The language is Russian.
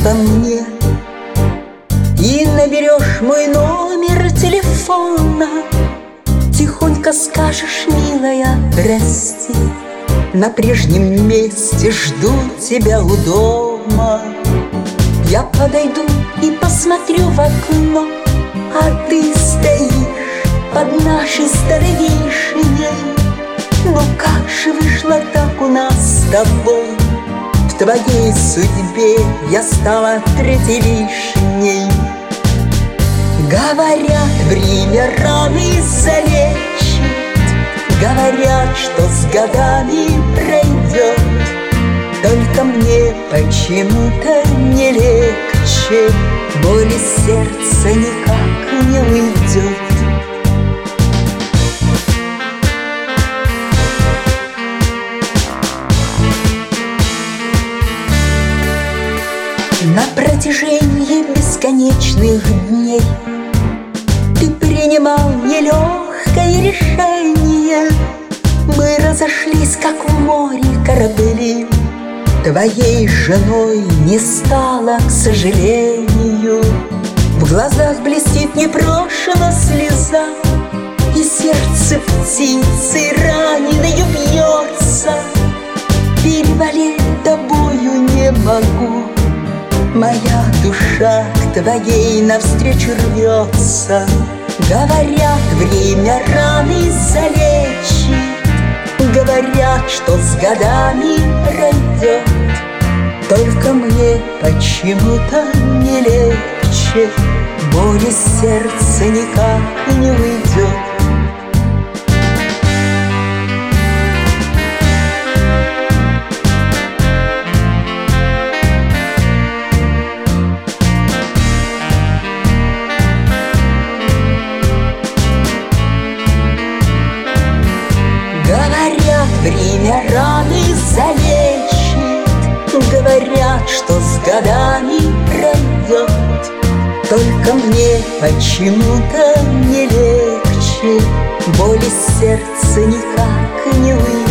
обо мне и наберешь мой номер телефона, тихонько скажешь: милая, прости, на прежнем месте жду тебя у дома. Я подойду и посмотрю в окно, а ты стоишь под нашей старой вишней. Ну как же вышло так у нас с тобой? В твоей судьбе я стала третьей лишней. Говорят, время раны залечит, говорят, что с годами пройдет. Только мне почему-то не легче, боль из сердца никак не уйдет. На протяжении бесконечных дней ты принимал нелегкое решение. Мы разошлись, как в море корабли. Твоей женой не стало, к сожалению. В глазах блестит непрошена слеза, и сердце птицы раненой бьется. Переболеть тобою не могу, моя душа к твоей навстречу рвется. Говорят, время раны залечит, говорят, что с годами пройдет. Только мне почему-то не легче, боль из сердца никак не уйдет. Говорят, время раны залечит, говорят, что с годами пройдет. Только мне почему-то не легче, боль из сердца никак не уйдет.